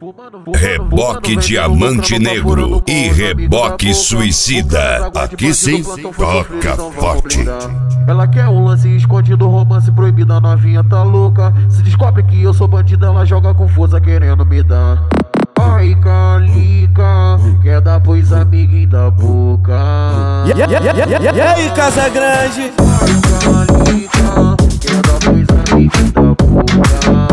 Reboque Diamante Negro e Reboque Suicida. Aqui sim, toca forte. Ela quer um lance escondido, romance proibido, a novinha tá louca. Se descobre que eu sou bandida, ela joga com força querendo me dar. Ai, calica, quer dar pois amiguinho da boca. E aí, Casa Grande? Ai, calica, quer dar pois amiguinho da boca.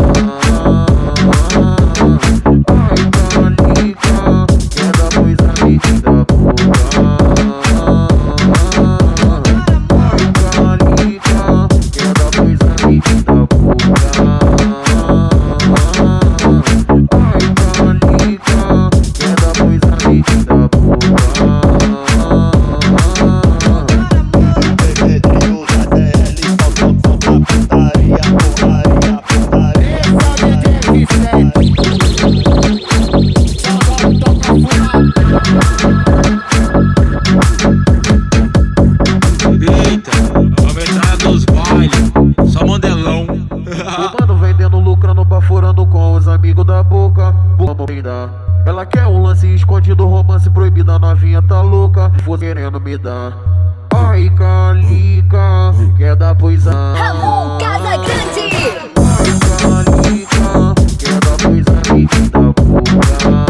Baforando com os amigos da boca. Ela quer um lance escondido, romance proibido, a novinha tá louca. Força querendo me dar. Ai, calica, quer dar pois Ramon Casa Grande. Ai, calica, quer dar pois amiguinho da boca.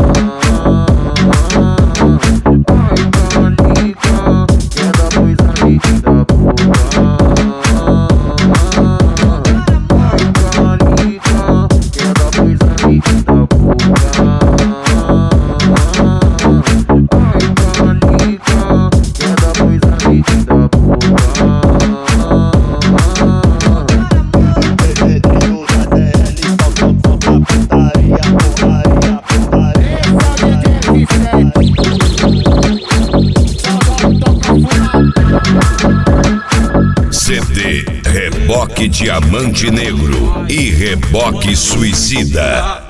Ai, calica, quer dar pois amiguinho da boca. CD Reboque Diamante Negro e Reboque Suicida.